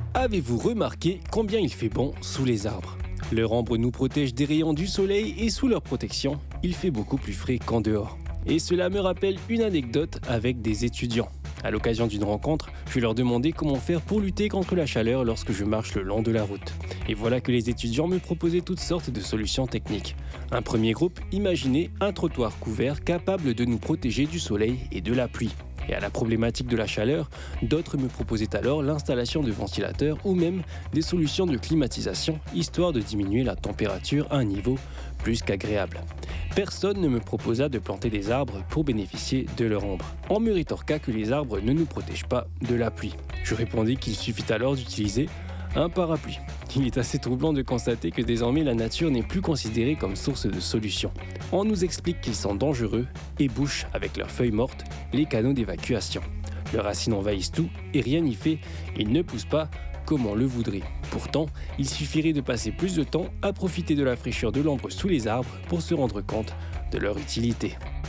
Avez-vous remarqué combien il fait bon sous les arbres? Leur ombre nous protège des rayons du soleil et sous leur protection, il fait beaucoup plus frais qu'en dehors. Et cela me rappelle une anecdote avec des étudiants. À l'occasion d'une rencontre, je leur demandais comment faire pour lutter contre la chaleur lorsque je marche le long de la route. Et voilà que les étudiants me proposaient toutes sortes de solutions techniques. Un premier groupe imaginait un trottoir couvert capable de nous protéger du soleil et de la pluie. Et à la problématique de la chaleur, d'autres me proposaient alors l'installation de ventilateurs ou même des solutions de climatisation, histoire de diminuer la température à un niveau plus qu'agréable. Personne ne me proposa de planter des arbres pour bénéficier de leur ombre. On me rétorqua que les arbres ne nous protègent pas de la pluie. Je répondis qu'il suffit alors d'utiliser un parapluie. Il est assez troublant de constater que désormais la nature n'est plus considérée comme source de solutions. On nous explique qu'ils sont dangereux et bouchent avec leurs feuilles mortes les canaux d'évacuation. Leurs racines envahissent tout et rien n'y fait, ils ne poussent pas comme on le voudrait. Pourtant, il suffirait de passer plus de temps à profiter de la fraîcheur de l'ombre sous les arbres pour se rendre compte de leur utilité.